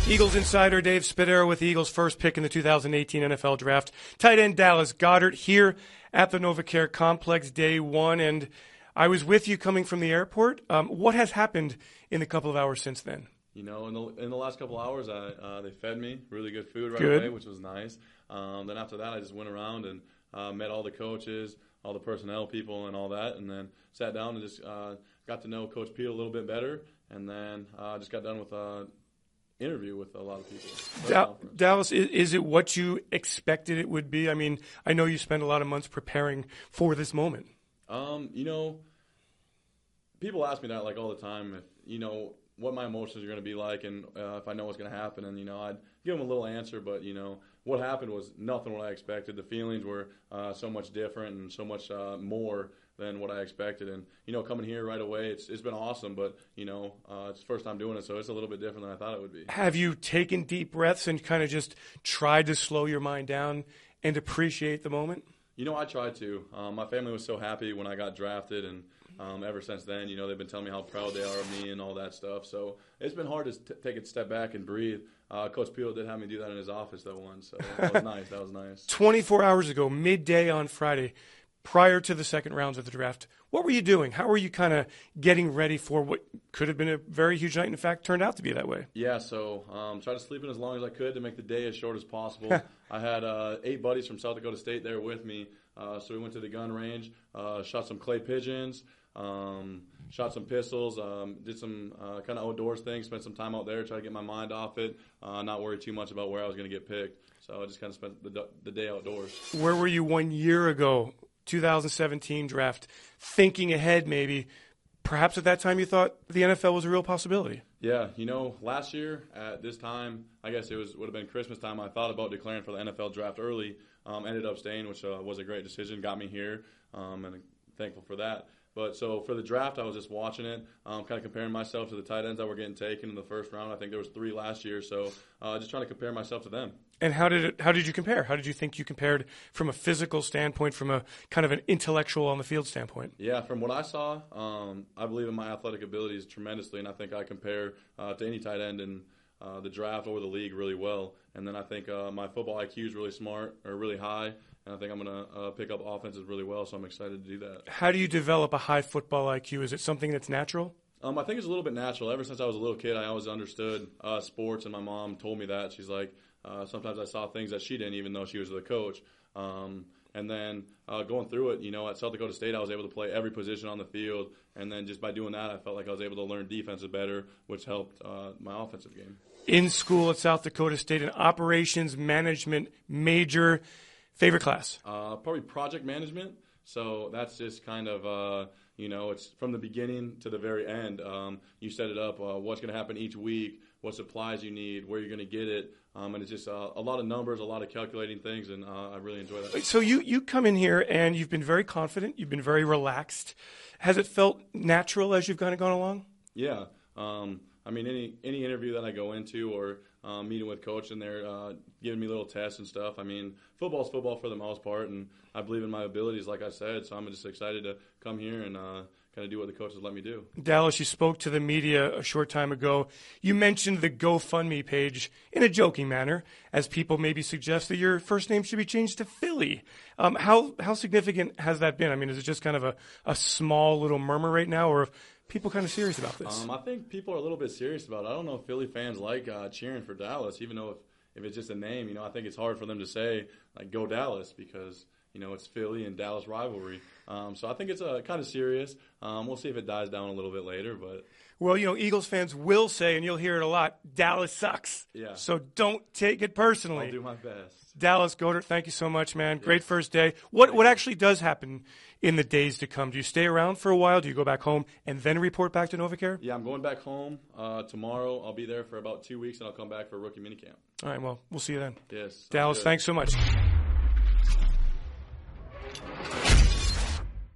Eagles insider Dave Spadaro with the Eagles' first pick in the 2018 NFL Draft. Tight end Dallas Goedert here at the NovaCare Complex, day one, and I was with you coming from the airport. What has happened in the couple of hours since then? You know, in the last couple of hours, they fed me really good food right Good. away, which was nice. Then after that, I just went around and met all the coaches, all the personnel people, and all that, and then sat down and just got to know Coach Pete a little bit better, and then just got done with interview with a lot of people. Dallas, is it what you expected it would be? I mean, I know you spent a lot of months preparing for this moment. You know, people ask me that like all the time, if, you know, what my emotions are going to be like and if I know what's going to happen. And, you know, I'd give them a little answer, but, you know, what happened was nothing what I expected. The feelings were so much different and so much more than what I expected. And, you know, coming here right away, it's been awesome, but, you know, it's the first time doing it, so it's a little bit different than I thought it would be. Have you taken deep breaths and kind of just tried to slow your mind down and appreciate the moment? You know, I tried to. My family was so happy when I got drafted, and ever since then, you know, they've been telling me how proud they are of me and all that stuff. So it's been hard to take a step back and breathe. Coach Peel did have me do that in his office that once, so that was nice. That was nice. 24 hours ago, midday on Friday, prior to the second rounds of the draft, what were you doing? How were you kind of getting ready for what could have been a very huge night, and in fact turned out to be that way? Yeah, so tried to sleep in as long as I could to make the day as short as possible. I had 8 buddies from South Dakota State there with me, so we went to the gun range, shot some clay pigeons, shot some pistols, did some kind of outdoors things, spent some time out there, try to get my mind off it, not worry too much about where I was going to get picked. So I just kind of spent the day outdoors. Where were you 1 year ago, 2017 draft, thinking ahead maybe? Perhaps at that time you thought the NFL was a real possibility. Yeah, you know, last year at this time, I guess would have been Christmas time, I thought about declaring for the NFL draft early, ended up staying, which was a great decision, got me here, and I'm thankful for that. But so for the draft, I was just watching it, kind of comparing myself to the tight ends that were getting taken in the first round. I think there was 3 last year, so just trying to compare myself to them. And how did you compare? How did you think you compared from a physical standpoint, from a kind of an intellectual on the field standpoint? Yeah, from what I saw, I believe in my athletic abilities tremendously, and I think I compare to any tight end in the draft or the league really well. And then I think my football IQ is really smart or really high. And I think I'm going to pick up offenses really well, so I'm excited to do that. How do you develop a high football IQ? Is it something that's natural? I think it's a little bit natural. Ever since I was a little kid, I always understood sports, and my mom told me that. She's like, sometimes I saw things that she didn't, even though she was the coach. And then going through it, you know, at South Dakota State, I was able to play every position on the field. And then just by doing that, I felt like I was able to learn defenses better, which helped my offensive game. In school at South Dakota State, an operations management major. Favorite class? Probably project management. So that's just kind of, you know, it's from the beginning to the very end. You set it up, what's going to happen each week, what supplies you need, where you're going to get it. And it's just a lot of numbers, a lot of calculating things, and I really enjoy that. So you come in here, and you've been very confident. You've been very relaxed. Has it felt natural as you've kind of gone along? Yeah. I mean, any interview that I go into or meeting with coach and they're giving me little tests and stuff. I mean, football's football for the most part, and I believe in my abilities, like I said. So I'm just excited to come here and kind of do what the coaches let me do. Dallas, you spoke to the media a short time ago. You mentioned the GoFundMe page in a joking manner, as people maybe suggest that your first name should be changed to Philly. How significant has that been? I mean, is it just kind of a small little murmur right now, or people kind of serious about this? I think people are a little bit serious about it. I don't know if Philly fans like cheering for Dallas, even though if it's just a name. You know, I think it's hard for them to say, like, go Dallas, because, you know, it's Philly and Dallas rivalry. So I think it's kind of serious. We'll see if it dies down a little bit later. But well, you know, Eagles fans will say, and you'll hear it a lot, Dallas sucks. Yeah. So don't take it personally. I'll do my best. Dallas Goedert, thank you so much, man. Great first day. What actually does happen in the days to come? Do you stay around for a while? Do you go back home and then report back to NovaCare? Yeah, I'm going back home tomorrow. I'll be there for about 2 weeks, and I'll come back for rookie minicamp. All right, well, we'll see you then. Yes. Dallas, thanks so much.